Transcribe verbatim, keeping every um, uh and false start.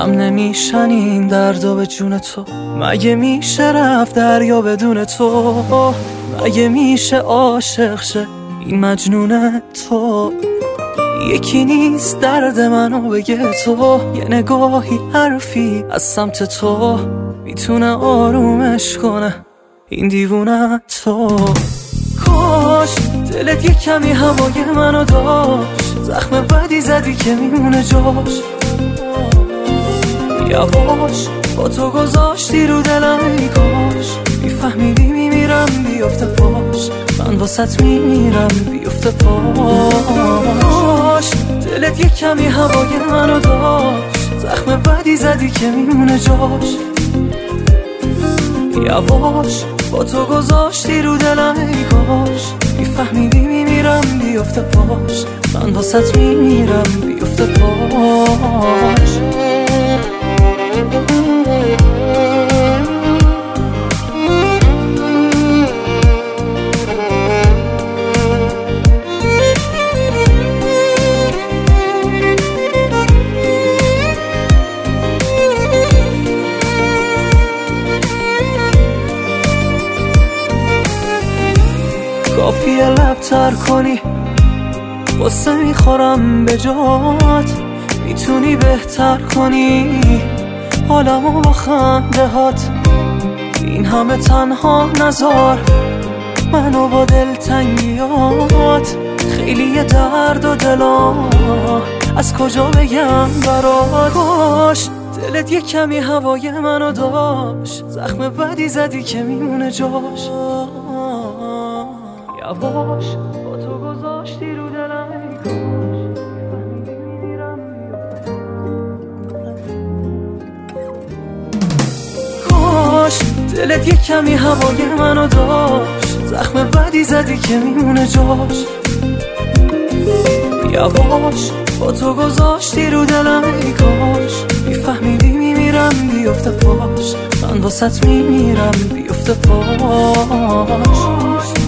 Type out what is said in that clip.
کم نمیشن این دردا به جون تو. مگه میشه رفت دریا بدون تو؟ مگه میشه عاشق شه این مجنون تو؟ یکی نیست درد منو بگه تو، یه نگاهی حرفی از سمت تو میتونه آرومش کنه این دیوونه تو. کاش دلت یه کمی هوای منو داشت، زخم بدی زدی که میمونه جاش. یواش با تو گذاشتی رو دلم، ای کاش میفهمیدی میمیرم بیفته پاش، من واسط میمیرم بیفته پاش. دلت یه کمی هوای منو داشت، زخم بدی زدی که میمونه جاش. یواش با تو گذاشتی رو دلم، ای کاش میفهمیدی میمیرم بیفته پاش، من واسط میمیرم بیفته پاش. کافیه لب تر کنی، قصه میخورم به جات، میتونی بهتر کنی حالمو با خنده هات. این همه تنها نذار منو با دلتنگیات، خیلی درد و دلا از کجا بگم برات. کاش دلت یه کمی هوای منو داشت، زخم بدی زدی که میمونه جاش. یواش با تو گذاشتی رو دلم، ای کاش میمیرم کاش دلت یه کمی هوای منو داشت، زخم بدی زدی که میمونه جاش. یواش با تو گذاشتی رو دلم، ای کاش میفهمیدی میمیرم بیفته پاش، من واسط میمیرم بیفته پاش.